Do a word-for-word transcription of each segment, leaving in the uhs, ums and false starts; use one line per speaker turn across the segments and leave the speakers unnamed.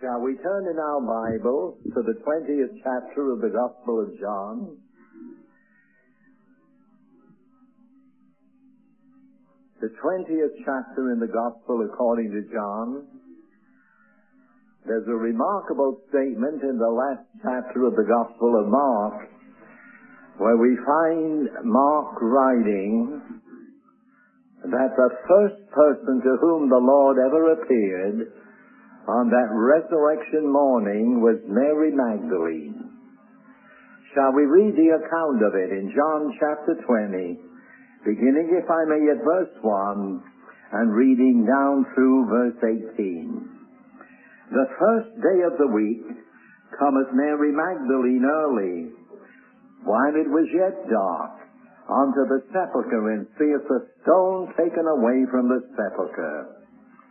Shall we turn in our Bible to the twentieth chapter of the Gospel of John? The twentieth chapter in the Gospel according to John. There's a remarkable statement in the last chapter of the Gospel of Mark where we find Mark writing that the first person to whom the Lord ever appeared on that resurrection morning was Mary Magdalene. Shall we read the account of it in John chapter twenty, beginning, if I may, at verse one, and reading down through verse eighteen. The first day of the week cometh Mary Magdalene early, while it was yet dark, unto the sepulchre, and seeth the stone taken away from the sepulchre.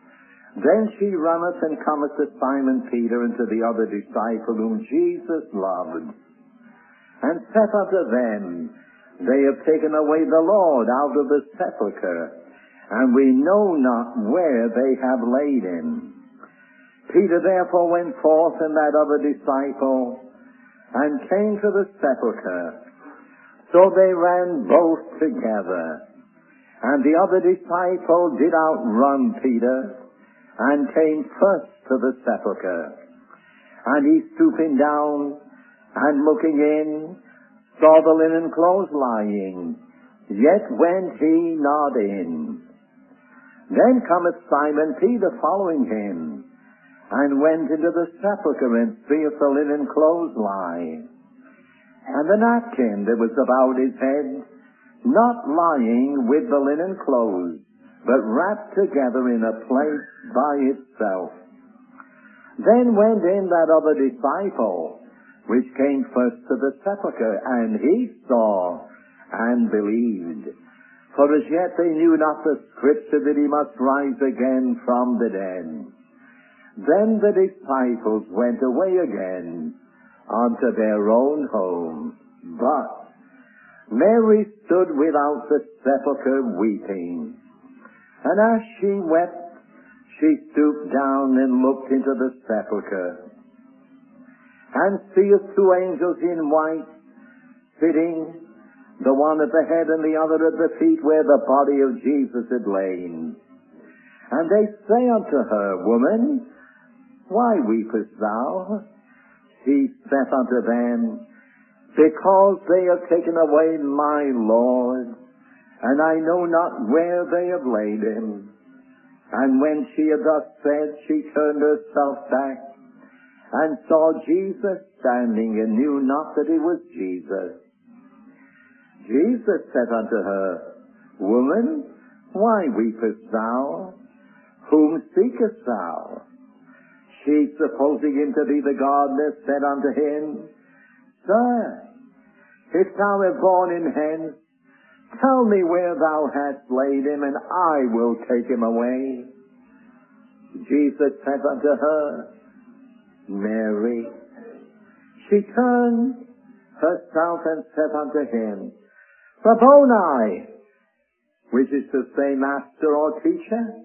Then she runneth and cometh to Simon Peter and to the other disciple whom Jesus loved, and saith unto them, They have taken away the Lord out of the sepulchre, and we know not where they have laid him. Peter therefore went forth, and that other disciple, and came to the sepulchre. So they ran both together. And the other disciple did outrun Peter, and came first to the sepulchre. And he, stooping down and looking in, saw the linen clothes lying, yet went he not in. Then cometh Simon Peter following him, and went into the sepulchre, and seeth the linen clothes lie, and the napkin that was about his head, not lying with the linen clothes, but wrapped together in a place by itself. Then went in that other disciple, which came first to the sepulchre, and he saw and believed. For as yet they knew not the scripture that he must rise again from the dead. Then the disciples went away again unto their own home. But Mary stood without the sepulchre weeping. And as she wept, she stooped down and looked into the sepulchre, and seeth two angels in white, sitting, the one at the head and the other at the feet, where the body of Jesus had lain. And they say unto her, Woman, why weepest thou? She saith unto them, Because they have taken away my Lord, and I know not where they have laid him. And when she had thus said, she turned herself back, and saw Jesus standing, and knew not that it was Jesus. Jesus said unto her, Woman, why weepest thou? Whom seekest thou? She, supposing him to be the gardener, said unto him, Sir, if thou have borne him hence, tell me where thou hast laid him, and I will take him away. Jesus said unto her, Mary. She turned herself and said unto him, Rabboni, which is to say, Master or Teacher.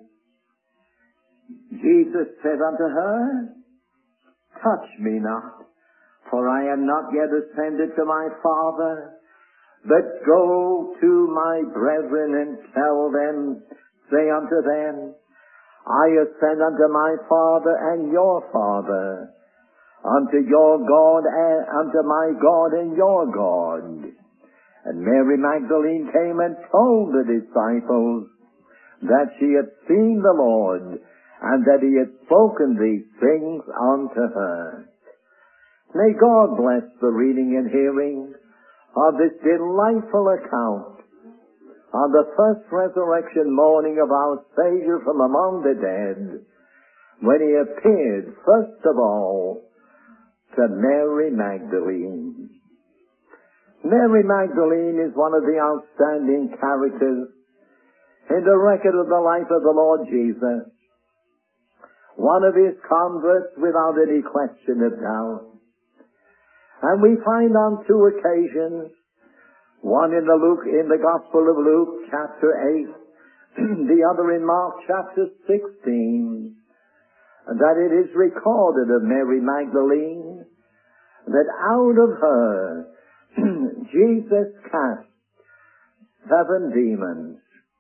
Jesus said unto her, Touch me not, for I am not yet ascended to my Father, but go to my brethren and tell them, say unto them, I ascend unto my Father and your Father, unto your God and unto my God and your God. And Mary Magdalene came and told the disciples that she had seen the Lord, and that he had spoken these things unto her. May God bless the reading and hearing of this delightful account on the first resurrection morning of our Savior from among the dead, when he appeared first of all to Mary Magdalene. Mary Magdalene is one of the outstanding characters in the record of the life of the Lord Jesus, one of his converts without any question of doubt. And we find on two occasions, one in the Luke, in the Gospel of Luke, chapter eight, the other in Mark, chapter sixteen, that it is recorded of Mary Magdalene that out of her Jesus cast seven demons.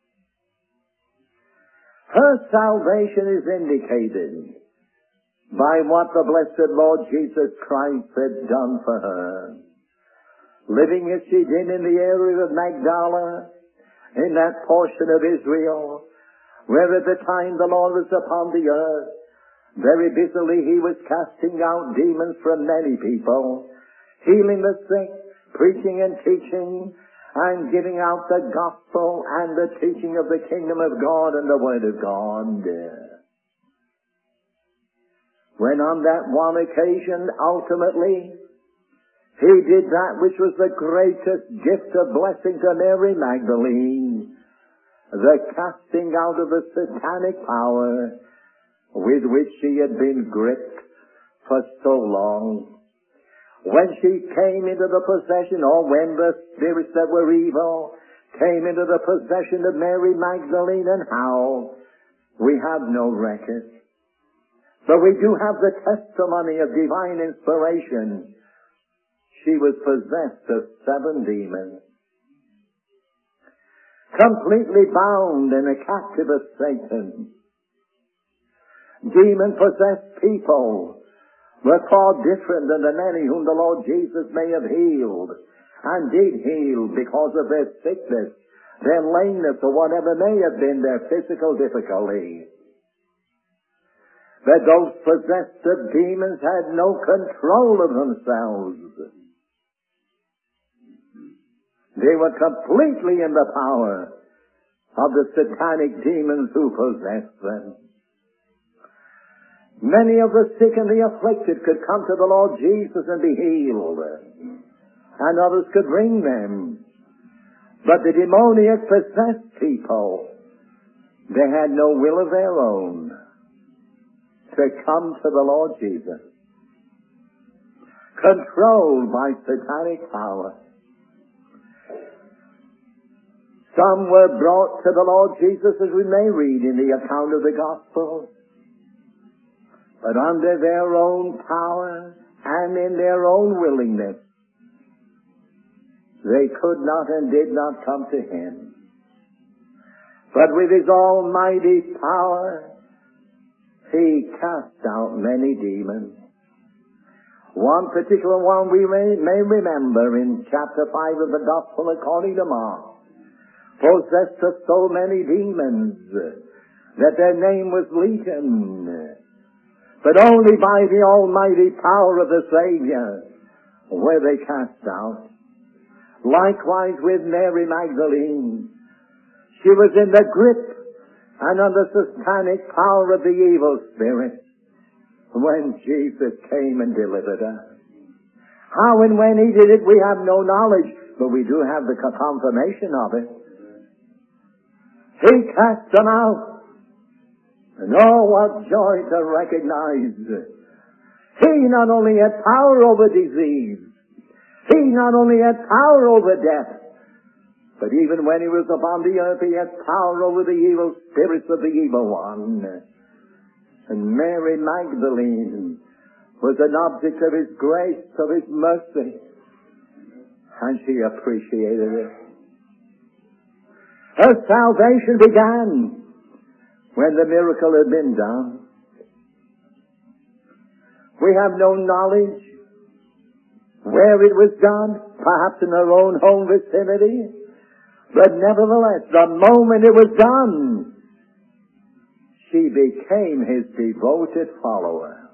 Her salvation is indicated by what the blessed Lord Jesus Christ had done for her. Living as she did in the area of Magdala, in that portion of Israel, where at the time the Lord was upon the earth, very busily he was casting out demons from many people, healing the sick, preaching and teaching, and giving out the gospel and the teaching of the kingdom of God and the word of God. When on that one occasion, ultimately, he did that which was the greatest gift of blessing to Mary Magdalene, the casting out of the satanic power with which she had been gripped for so long. When she came into the possession, or when the spirits that were evil came into the possession of Mary Magdalene, and how, we have no record. But we do have the testimony of divine inspiration. She was possessed of seven demons, completely bound and a captive of Satan. Demon-possessed people were far different than the many whom the Lord Jesus may have healed, and did heal because of their sickness, their lameness, or whatever may have been their physical difficulty. But those possessed of demons had no control of themselves. They were completely in the power of the satanic demons who possessed them. Many of the sick and the afflicted could come to the Lord Jesus and be healed, and others could bring them. But the demoniac possessed people, they had no will of their own to come to the Lord Jesus, controlled by satanic power. Some were brought to the Lord Jesus, as we may read in the account of the Gospel, but under their own power and in their own willingness, they could not and did not come to Him. But with His almighty power, He cast out many demons. One particular one we may, may remember in chapter five of the Gospel according to Mark, possessed of so many demons that their name was Legion. But only by the almighty power of the Savior were they cast out. Likewise with Mary Magdalene. She was in the grip and under satanic power of the evil spirit when Jesus came and delivered her. How and when He did it, we have no knowledge, but we do have the confirmation of it. He cast them out. And oh, what joy to recognize. He not only had power over disease, He not only had power over death, but even when He was upon the earth, He had power over the evil spirits of the evil one. And Mary Magdalene was an object of His grace, of His mercy, and she appreciated it. Her salvation began when the miracle had been done. We have no knowledge where it was done, perhaps in her own home vicinity, but nevertheless, the moment it was done, she became His devoted follower.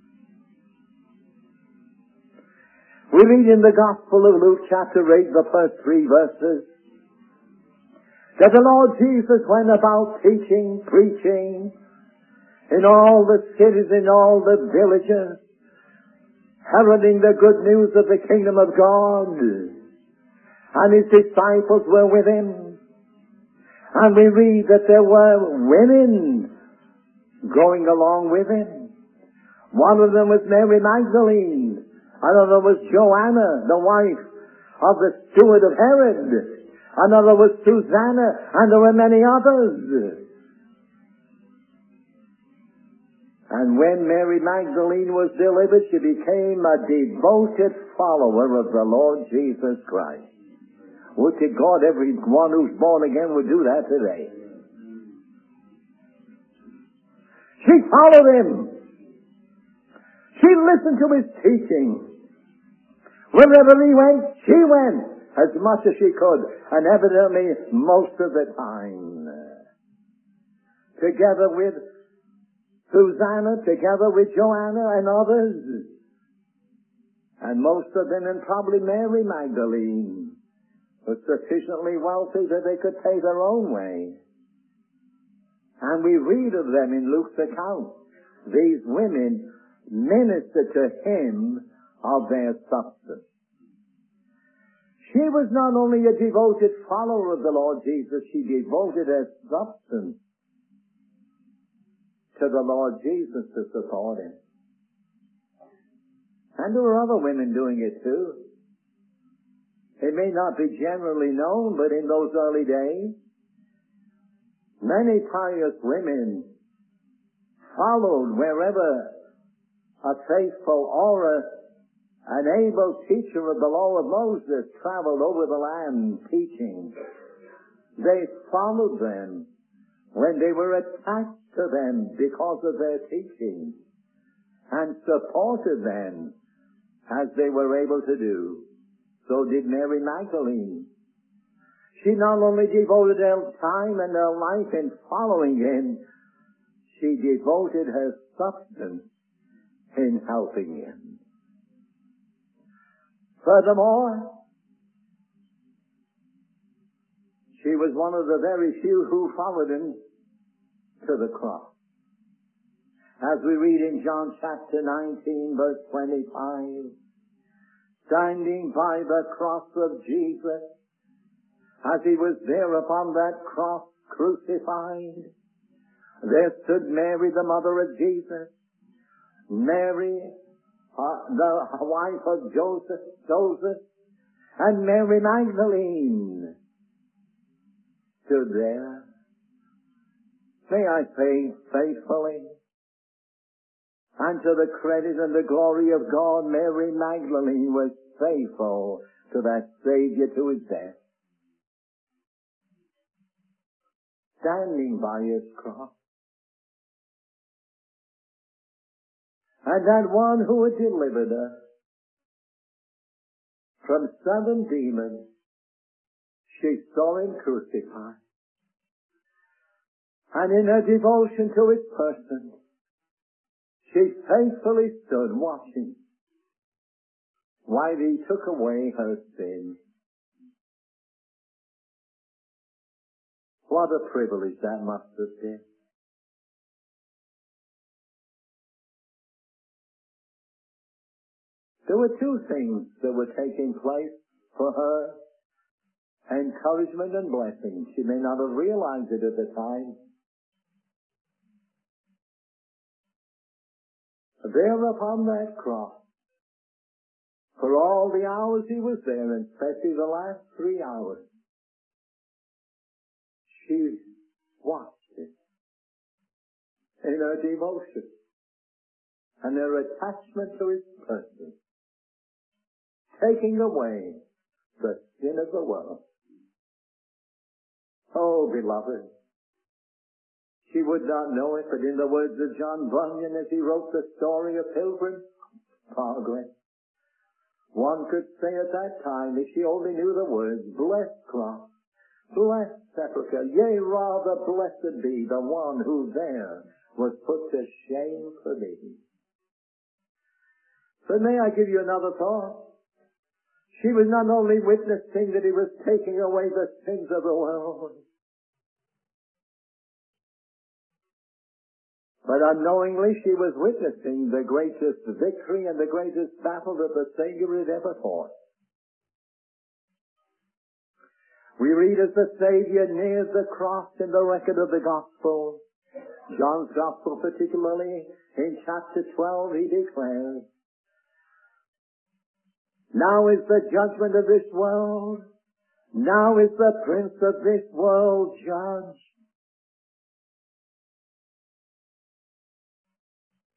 We read in the Gospel of Luke chapter eight, the first three verses, that the Lord Jesus went about teaching, preaching in all the cities, in all the villages, heralding the good news of the kingdom of God. And His disciples were with Him. And we read that there were women going along with Him. One of them was Mary Magdalene. Another was Joanna, the wife of the steward of Herod. Another was Susanna, and there were many others. And when Mary Magdalene was delivered, she became a devoted follower of the Lord Jesus Christ. Would to God everyone who's born again would do that today. She followed him. She listened to his teaching. Wherever he went, she went as much as she could, and evidently most of the time. Together with Susanna, together with Joanna and others, and most of them, and probably Mary Magdalene, was sufficiently wealthy that they could pay their own way. And we read of them in Luke's account. These women ministered to him of their substance. She was not only a devoted follower of the Lord Jesus, she devoted her substance to the Lord Jesus to support him. And there were other women doing it too. It may not be generally known, but in those early days, many pious women followed wherever a faithful or a, an able teacher of the law of Moses traveled over the land teaching. They followed them when they were attached to them because of their teaching, and supported them as they were able to do. So did Mary Magdalene. She not only devoted her time and her life in following him, she devoted her substance in helping him. Furthermore, she was one of the very few who followed him to the cross. As we read in John chapter nineteen, verse twenty-five, standing by the cross of Jesus, as he was there upon that cross crucified, there stood Mary, the mother of Jesus, Mary, uh, the wife of Joseph, Joseph, and Mary Magdalene stood there. May I say faithfully, and to the credit and the glory of God, Mary Magdalene was faithful to that Savior to his death, standing by his cross. And that one who had delivered her from seven demons, she saw him crucified. And in her devotion to his person, she faithfully stood watching while he took away her sin. What a privilege that must have been. There were two things that were taking place for her: encouragement and blessing. She may not have realized it at the time. There upon that cross, for all the hours he was there, and especially the last three hours, she watched it in her devotion and her attachment to his person, taking away the sin of the world. Oh, beloved, she would not know it, but in the words of John Bunyan, as he wrote the story of Pilgrim's Progress, one could say at that time, if she only knew the words, blessed cross, blessed sepulchre, yea, rather blessed be the one who there was put to shame for me. But may I give you another thought? She was not only witnessing that he was taking away the sins of the world, but unknowingly she was witnessing the greatest victory and the greatest battle that the Savior had ever fought. We read as the Savior neared the cross in the record of the Gospel, John's Gospel particularly, in chapter twelve, he declares, now is the judgment of this world, now is the prince of this world judged.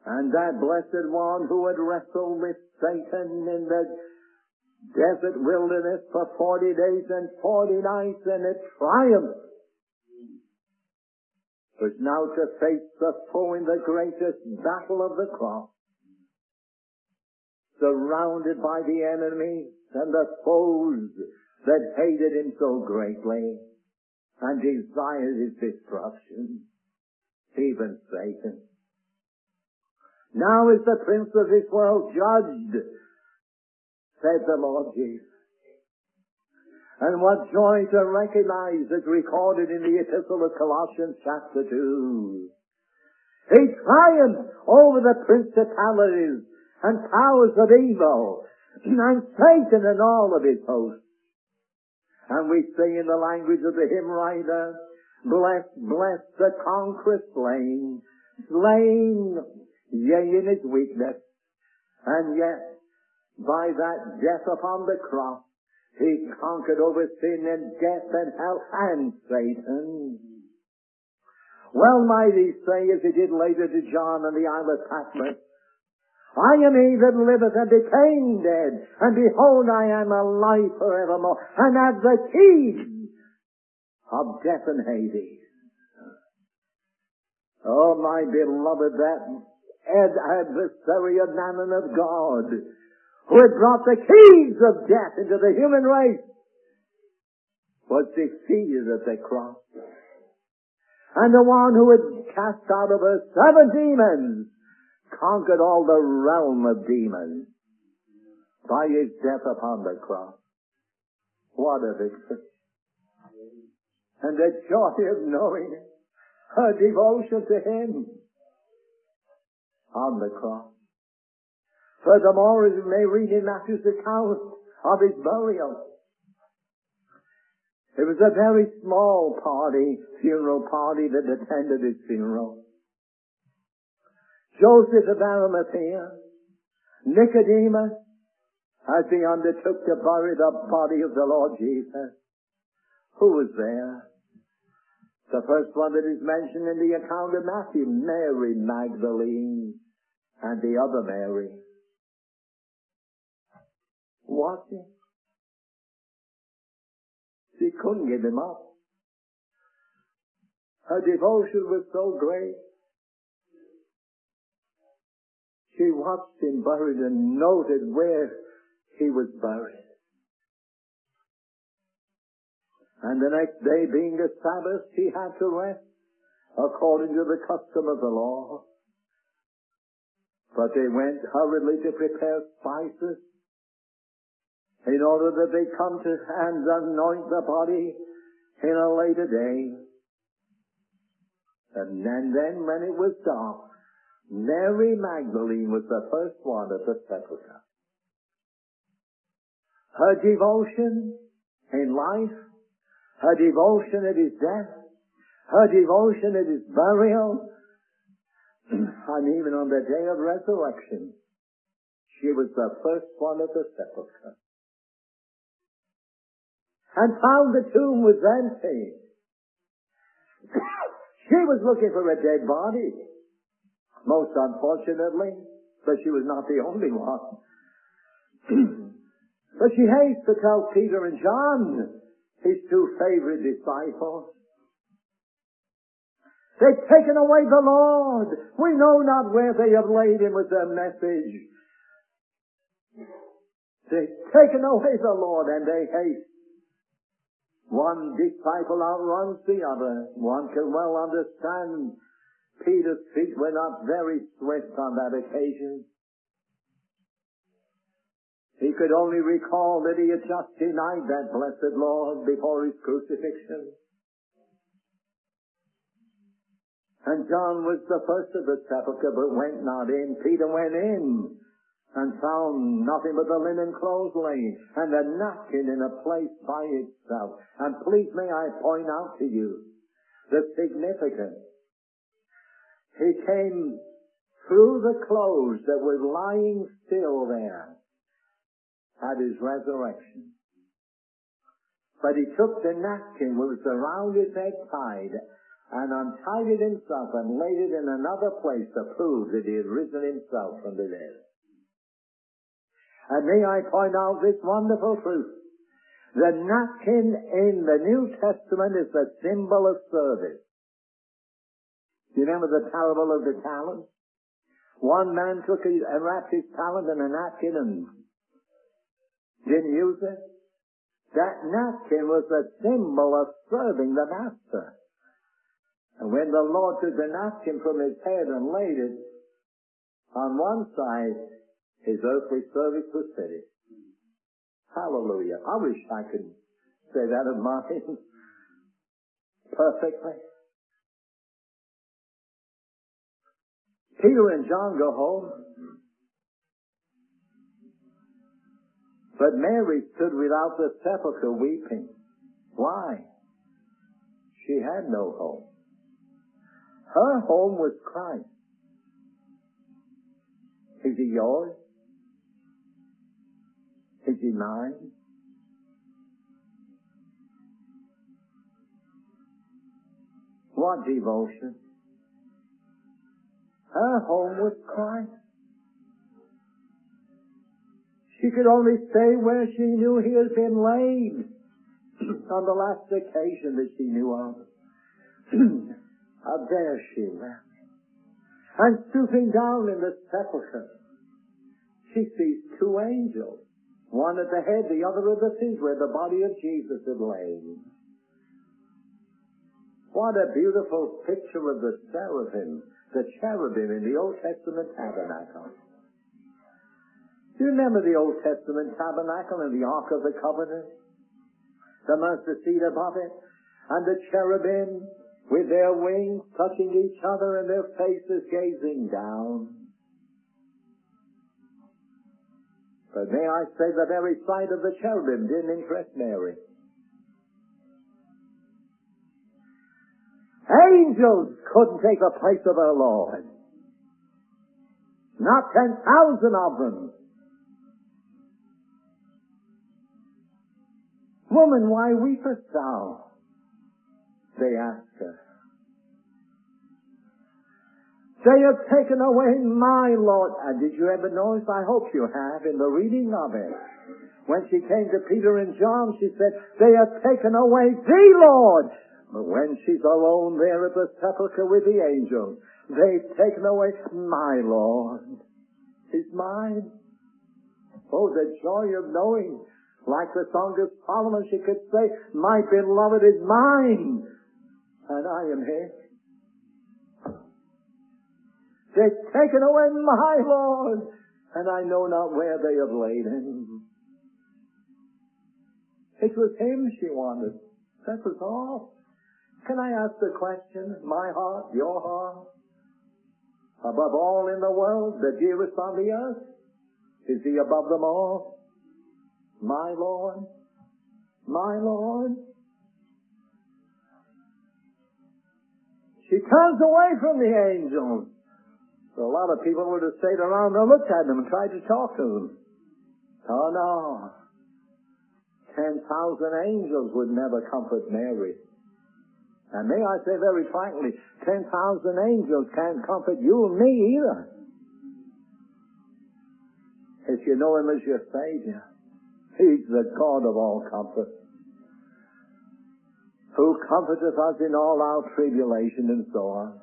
And that blessed one who had wrestled with Satan in the desert wilderness for forty days and forty nights and had triumphed, was now to face the foe in the greatest battle of the cross, surrounded by the enemy and the foes that hated him so greatly and desired his destruction, even Satan. Now is the prince of this world judged, said the Lord Jesus. And what joy to recognize as recorded in the Epistle of Colossians chapter two. He triumphed over the principalities and powers of evil and Satan and all of his hosts. And we say in the language of the hymn writer, bless, bless the conqueror slain, slain, yea, in his weakness, and yet by that death upon the cross, he conquered over sin and death and hell and Satan. Well might he say, as he did later to John on the Isle of Patmos, I am he that liveth and became dead, and behold, I am alive forevermore, and have the keys of death and Hades. Oh, my beloved, that Ed adversary of Mammon of God, who had brought the keys of death into the human race, was defeated at the cross. And the one who had cast out of her seven demons conquered all the realm of demons by his death upon the cross. What a victory. And the joy of knowing her devotion to him on the cross. Furthermore, as we may read in Matthew's account of his burial, it was a very small party, funeral party, that attended his funeral. Joseph of Arimathea, Nicodemus, as he undertook to bury the body of the Lord Jesus. Who was there? The first one that is mentioned in the account of Matthew, Mary Magdalene, and the other Mary. Watching. She couldn't give him up. Her devotion was so great. She watched him buried and noted where he was buried. And the next day, being a Sabbath, she had to rest according to the custom of the law. But they went hurriedly to prepare spices in order that they come to and anoint the body in a later day. And then, then when it was dark, Mary Magdalene was the first one at the sepulchre. Her devotion in life, her devotion at his death, her devotion at his burial, and even on the day of resurrection, she was the first one at the sepulchre. And found the tomb was empty. She was looking for a dead body. Most unfortunately, but she was not the only one. But she hates to tell Peter and John, his two favorite disciples, they've taken away the Lord. We know not where they have laid him, was their message. They've taken away the Lord, and they hate. One disciple outruns the other. One can well understand Peter's feet were not very swift on that occasion. He could only recall that he had just denied that blessed Lord before his crucifixion. And John was the first of the sepulchre, but went not in. Peter went in and found nothing but the linen clothes laying, and a napkin in a place by itself. And please may I point out to you the significance. He came through the clothes that were lying still there at his resurrection. But he took the napkin which was around his head tied, and untied it himself and laid it in another place to prove that he had risen himself from the dead. And may I point out this wonderful truth. The napkin in the New Testament is the symbol of service. You remember the parable of the talents? One man took a, and wrapped his talent in a napkin and didn't use it. That napkin was the symbol of serving the master. And when the Lord took the napkin from his head and laid it on one side, his earthly service was finished. Hallelujah. I wish I could say that of mine perfectly. Peter and John go home. But Mary stood without the sepulchre weeping. Why? She had no home. Her home was Christ. Is he yours? Is he mine? What devotion? Her home was Christ. She could only stay where she knew he had been laid on the last occasion that she knew of. Up there she wept. And stooping down in the sepulchre, she sees two angels, one at the head, the other at the feet, where the body of Jesus had lain. What a beautiful picture of the seraphim, the cherubim in the Old Testament tabernacle. Do you remember the Old Testament tabernacle and the Ark of the Covenant? The mercy seat above it, and the cherubim with their wings touching each other and their faces gazing down. But may I say, the very sight of the cherubim didn't interest Mary. Angels couldn't take the place of our Lord. Not ten thousand of them. Woman, why weepest thou? They asked her. They have taken away my Lord. And did you ever notice? I hope you have in the reading of it. When she came to Peter and John, she said, they have taken away the Lord. But when she's alone there at the sepulchre with the angels, they've taken away my Lord. He's mine. Oh, the joy of knowing. Like the Song of Solomon, she could say, my beloved is mine, and I am his. They've taken away my Lord, and I know not where they have laid him. It was him she wanted. That was all. Can I ask the question, my heart, your heart, above all in the world, the dearest on the earth, is he above them all? My Lord, my Lord. She turns away from the angels. So a lot of people would have stayed around and looked at them and tried to talk to them. Oh no. Ten thousand angels would never comfort Mary. And may I say very frankly, ten thousand angels can't comfort you and me either. If you know him as your Savior. He's the God of all comfort, who comforteth us in all our tribulation and so on.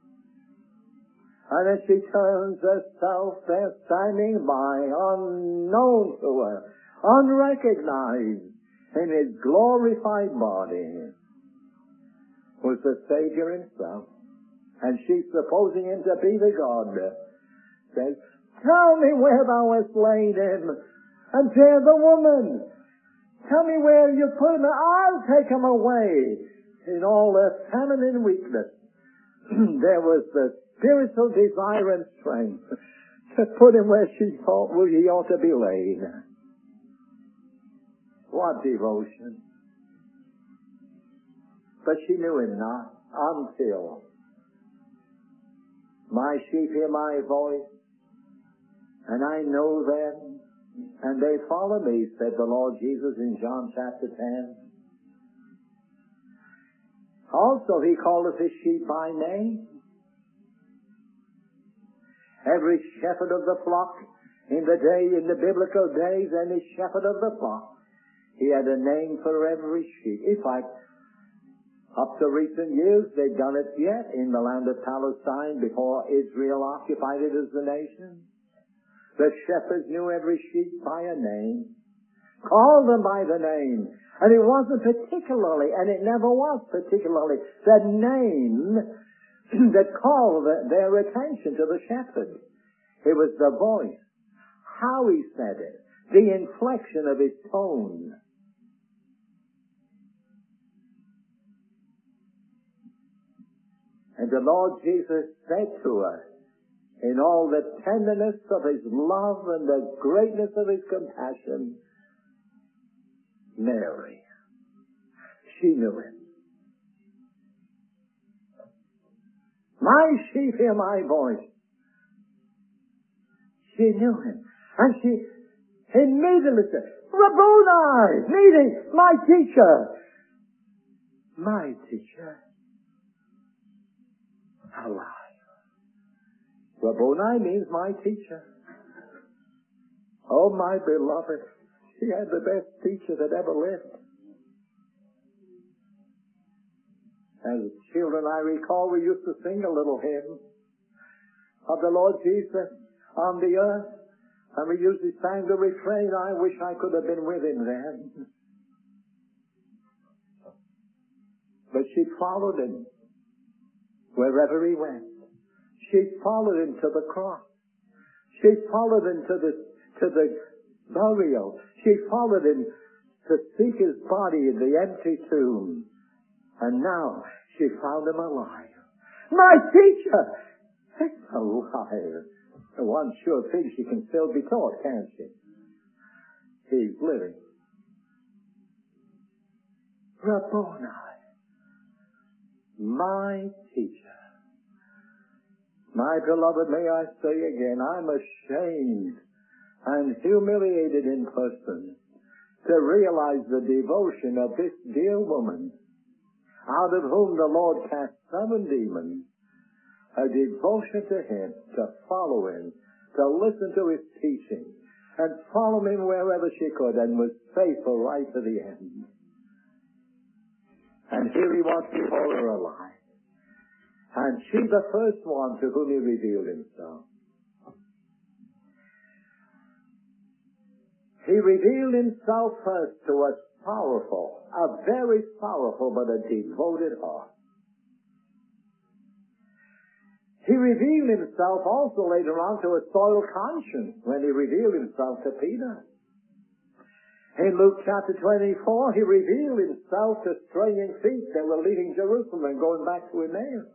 And as she turns herself there standing by, unknown to her, unrecognized in his glorified body, was the Savior himself. And she's supposing him to be the God. Says, tell me where thou hast laid him. And tell the woman, tell me where you put him, I'll take him away. In all their feminine weakness, there was the spiritual desire and strength to put him where she thought well, he ought to be laid. What devotion. But she knew him not until, my sheep hear my voice, and I know them, and they follow me, said the Lord Jesus in John chapter ten. Also, he calleth his sheep by name. Every shepherd of the flock in the day, in the biblical days, any shepherd of the flock, he had a name for every sheep. In fact, up to recent years, they've done it yet in the land of Palestine before Israel occupied it as the nation. The shepherds knew every sheep by a name, called them by the name. And it wasn't particularly, and it never was particularly, the name that called their attention to the shepherd. It was the voice, how he said it, the inflection of his tone. And the Lord Jesus said to us, in all the tenderness of his love and the greatness of his compassion, Mary. She knew him. My sheep hear my voice. She knew him. And she immediately said, Rabboni, meaning my teacher. My teacher. Alive. Rabboni means my teacher. Oh, my beloved, she had the best teacher that ever lived. As children, I recall we used to sing a little hymn of the Lord Jesus on the earth, and we usually sang the refrain, I wish I could have been with him then. But she followed him wherever he went. She followed him to the cross. She followed him to the, to the burial. She followed him to seek his body in the empty tomb. And now she found him alive. My teacher! It's alive. The one sure thing, she can still be taught, can't she? He's living. Rabboni, my teacher. My beloved, may I say again, I'm ashamed and humiliated in person to realize the devotion of this dear woman, out of whom the Lord cast seven demons, a devotion to him, to follow him, to listen to his teaching, and follow him wherever she could, and was faithful right to the end. And here he was before her alive. And she the first one to whom he revealed himself. He revealed himself first to a powerful, a very powerful but a devoted heart. He revealed himself also later on to a soiled conscience when he revealed himself to Peter. In Luke chapter twenty-four, he revealed himself to straying feet that were leaving Jerusalem and going back to Emmaus.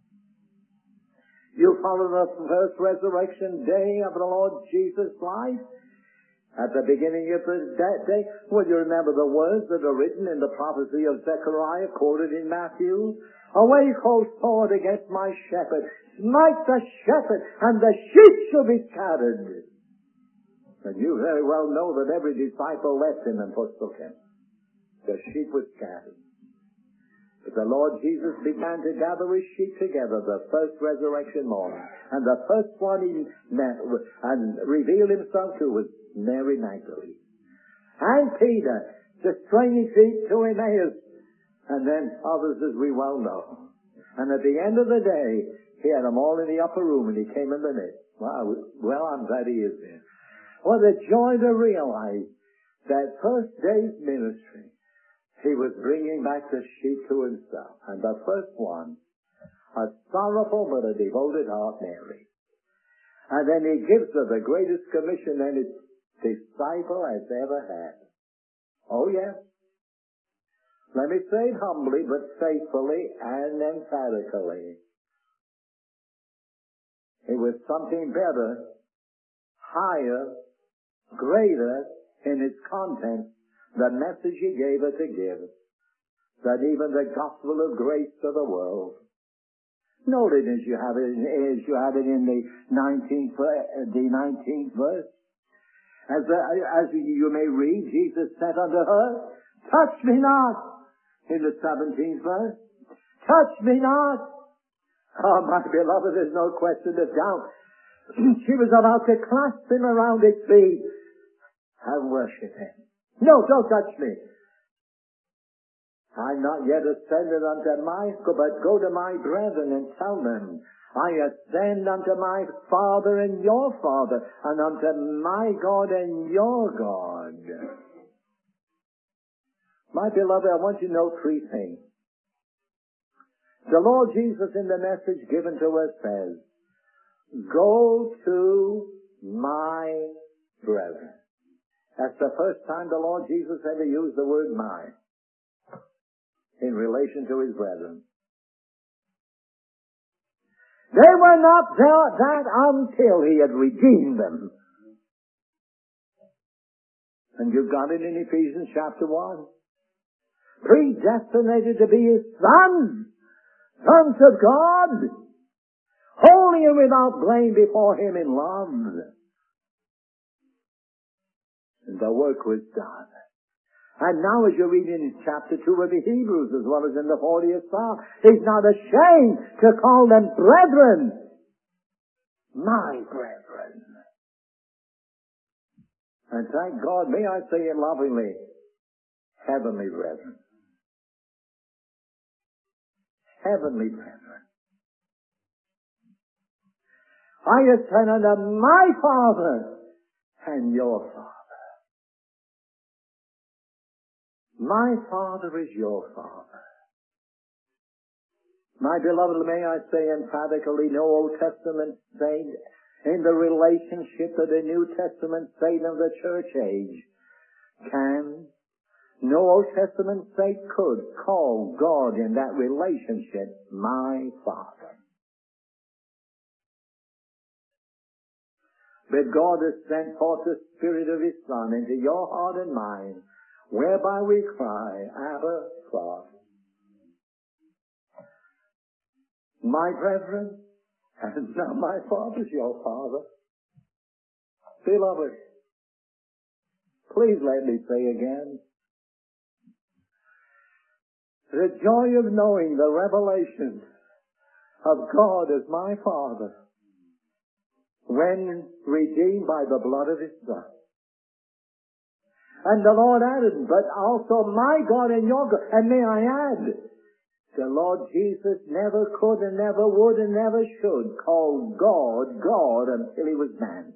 You follow the first resurrection day of the Lord Jesus' life. At the beginning of the day, well, you remember the words that are written in the prophecy of Zechariah, quoted in Matthew. Awake, O sword, against my shepherd. Smite the shepherd, and the sheep shall be scattered. And you very well know that every disciple left him and forsook him. The sheep were scattered. But the Lord Jesus began to gather his sheep together the first resurrection morning. And the first one he met and revealed himself to was Mary Magdalene. And Peter, the straying feet to Emmaus. And then others, as we well know. And at the end of the day, he had them all in the upper room and he came in the midst. Wow, well, I'm glad he is there. What a joy to realize that first day's ministry, he was bringing back the sheep to himself. And the first one, a sorrowful but a devoted heart, Mary. And then he gives her the greatest commission any disciple has ever had. Oh, yes. Let me say it humbly, but faithfully and emphatically. It was something better, higher, greater in its content, the message he gave her to give, than even the gospel of grace to the world. Note it as you have it, as you have it in the nineteenth, the nineteenth verse. As, the, as you may read, Jesus said unto her, touch me not, in the seventeenth verse. touch me not. Oh, my beloved, there's no question of doubt. She was about to clasp him around his feet and worship him. No, don't touch me. I'm not yet ascended unto my, but go to my brethren and tell them, I ascend unto my Father and your Father, and unto my God and your God. My beloved, I want you to know three things. The Lord Jesus in the message given to us says, go to my brethren. That's the first time the Lord Jesus ever used the word my in relation to his brethren. They were not that until he had redeemed them. And you've got it in Ephesians chapter one. Predestinated to be his sons, sons of God, holy and without blame before him in love. And the work was done. And now as you're reading in chapter two of the Hebrews as well as in the fortieth Psalm, he's not ashamed to call them brethren. My brethren. And thank God, may I say it lovingly, heavenly brethren. Heavenly brethren. I ascend unto my Father and your Father. My Father is your Father. My beloved, may I say emphatically, no Old Testament saint in the relationship of the New Testament saint of the church age can, no Old Testament saint could call God in that relationship my Father. But God has sent forth the Spirit of His Son into your heart and mind, whereby we cry, Abba, Father. My brethren, and now my Father's your Father. Beloved, please let me say again, the joy of knowing the revelation of God as my Father when redeemed by the blood of His Son. And the Lord added, but also my God and your God. And may I add, the Lord Jesus never could and never would and never should call God, God until He was man.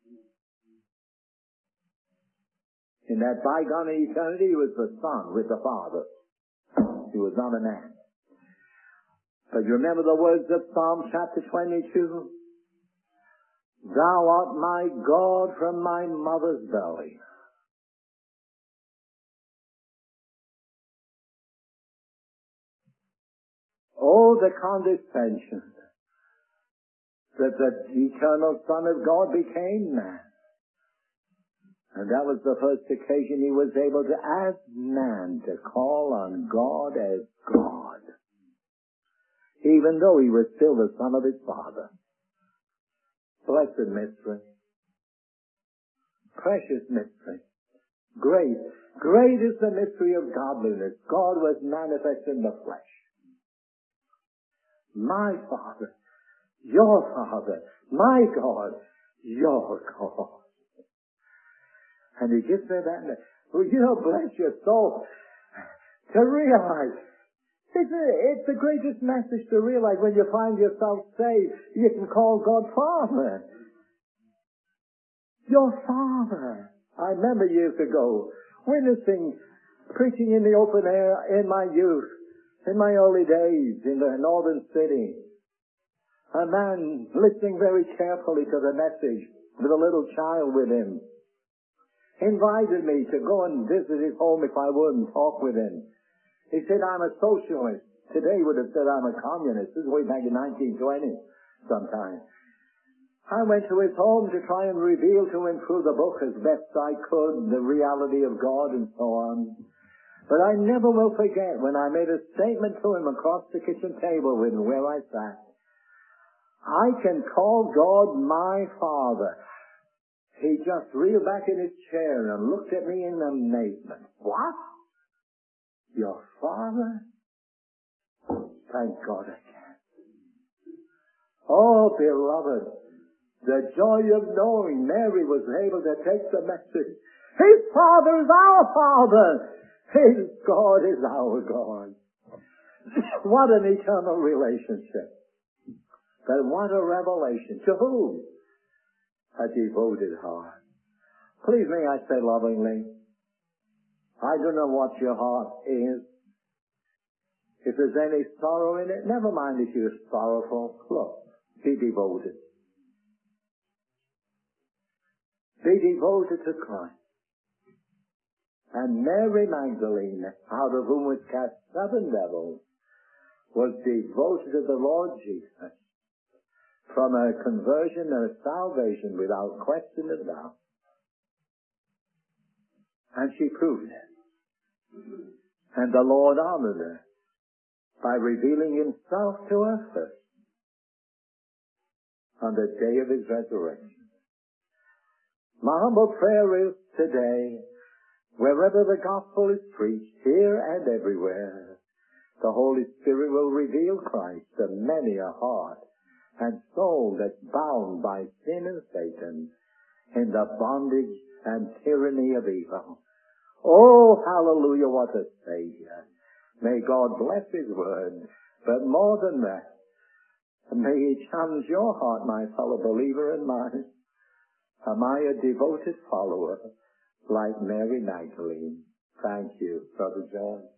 In that bygone eternity, He was the Son with the Father. He was not a man. But you remember the words of Psalm chapter twenty-two? Thou art my God from my mother's belly. Oh, the condescension that the eternal Son of God became man. And that was the first occasion He was able to, as man, to call on God as God, even though He was still the Son of His Father. Blessed mystery. Precious mystery. Great. Great is the mystery of godliness. God was manifest in the flesh. My Father, your Father, my God, your God. And He gives me that, well, you know, bless your soul, to realize, it's, a, it's the greatest message to realize when you find yourself saved, you can call God Father. Your Father. I remember years ago, witnessing, preaching in the open air in my youth, in my early days in the northern city. A man listening very carefully to the message with a little child with him invited me to go and visit his home if I would and talk with him. He said, I'm a socialist. Today he would have said I'm a communist. This is way back in nineteen twenty sometime. I went to his home to try and reveal to him through the book as best I could the reality of God and so on. But I never will forget when I made a statement to him across the kitchen table with him where I sat. I can call God my Father. He just reeled back in his chair and looked at me in amazement. What? Your Father? Thank God I can. Oh, beloved, the joy of knowing Mary was able to take the message. His Father is our Father. His God is our God. What an eternal relationship. But what a revelation. To whom? A devoted heart. Please may I say lovingly, I don't know what your heart is. If there's any sorrow in it, never mind if you're sorrowful. Look, be devoted. Be devoted to Christ. And Mary Magdalene, out of whom was cast seven devils, was devoted to the Lord Jesus from a conversion and a salvation without question or doubt. And she proved it. And the Lord honored her by revealing himself to her first on the day of his resurrection. My humble prayer is today, wherever the gospel is preached, here and everywhere, the Holy Spirit will reveal Christ to many a heart and soul that's bound by sin and Satan in the bondage and tyranny of evil. Oh, hallelujah, what a Savior. May God bless his word, but more than that, may he challenge your heart, my fellow believer, and mine. Am I a devoted follower like Mary Magdalene? Thank you, Brother John.